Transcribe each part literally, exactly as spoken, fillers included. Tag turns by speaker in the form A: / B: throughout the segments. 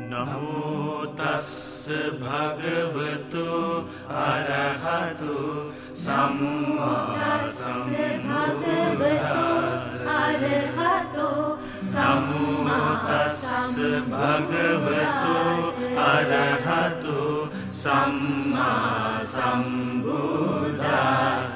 A: නමෝ තස්ස භගවතු අරහතු සම්මා සම්බුද්දස්ස නමෝ තස්ස භගවතු අරහතු සම්මා සම්බුද්දස්ස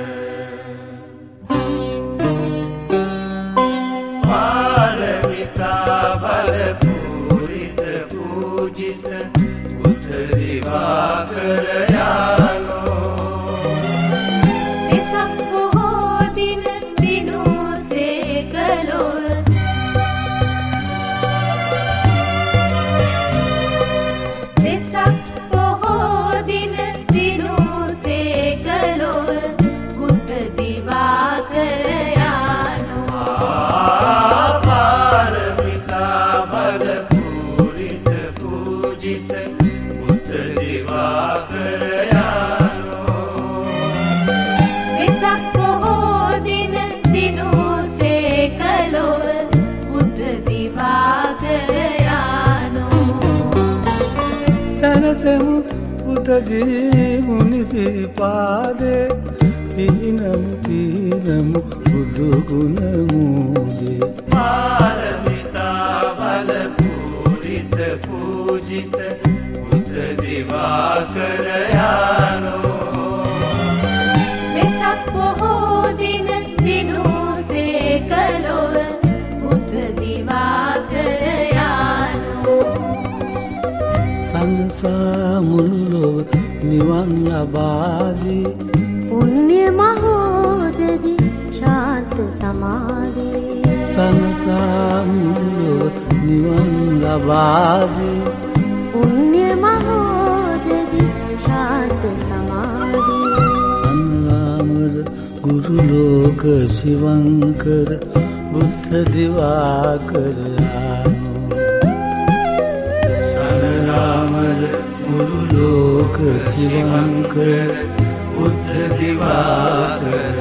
A: පාරමිතා බල පූරිත පූජිත බුද්ධ දිවාකර යානෝ
B: එසක් බොහෝ දින දිනුසේ කළොව එසක් බොහෝ දින දිනුසේ කළොව බුද්ධ දිවාකර
C: තනසෙමු පුතගේ මුනිසිරිපාදේ පිහිනමු පිහිනමු බුදු ගුණ මූදේ
A: පාරමිතා බල පූරිත පූජිත බුද්ධ දිවාකර යානෝ
B: වෙසක් බොහෝ දින දිනුසේ කළොව බුද්ධ දිවාකර යානෝ
C: සංසා මුළු ලොව නිවන් ලබාදී
D: පුණ්‍ය මහෝදදි ශාන්ත සමාධි
C: සංසා මුළු ලොව නිවන් ලබාදී
D: පුණ්‍ය මහෝදදි ශාන්ත සමාධි
C: සන්නාමර ගුරු ලෝක ශිවංකර බුද්ධ දිවාකර සනරාමර ගුරු ලෝක ශිවංකර බුද්ධ දිවාකර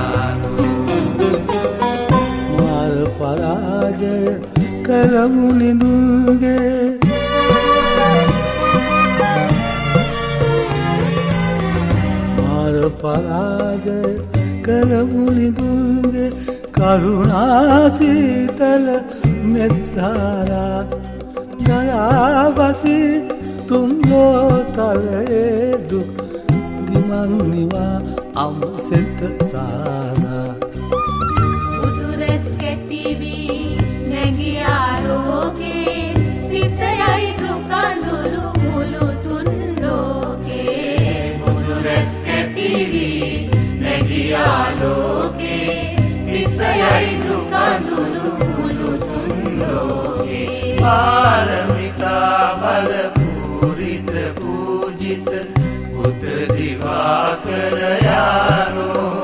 C: මාර පරාජය කරමු නිදුන්ගේ මාර පරාජය කරමු නිදුන්ගේ කරුණා සීතල මෙත්සාරා ගලාබසි තුම්ලෝ තලයේ දුක් ගිමන් නිවා අම්සෙත සාදා
B: උතුරස් කැටිවී නැගී ආලෝකේ විසයයි දුකඳුරු මුළු තුන් ලෝකේ උතුරස් කැටිවී නැගී ආලෝකේ විසයයි දුකඳුරු මුළු තුන් ලෝකේ
A: පාරමිතා බල පූරිත පූජිත බුද්ධ දිවාකර යානෝ